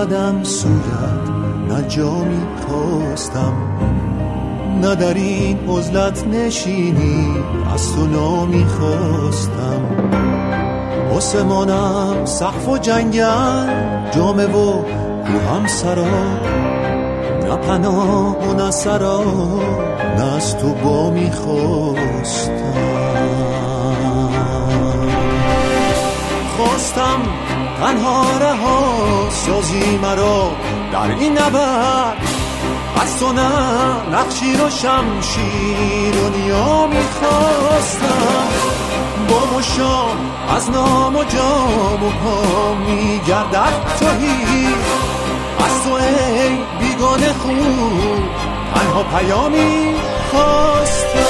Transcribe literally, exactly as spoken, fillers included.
آمدم سویت، نه جامی خواستم، نه در این عزلت نشینی از تو نامی خواستم. آسمانم سقف و جنگل، جامه و کوهم سرا، نه پناه و نه سرا، نه از تو با می خواستم. خواستم تنها رها سازی مرا در این نبرد، از تو نه نقشیر و شمشیر و نیا می خواستم. با مشام از نام و جام و پا می گردد توهی، از تو ای بیگانه خوب تنها پیامی خواستم.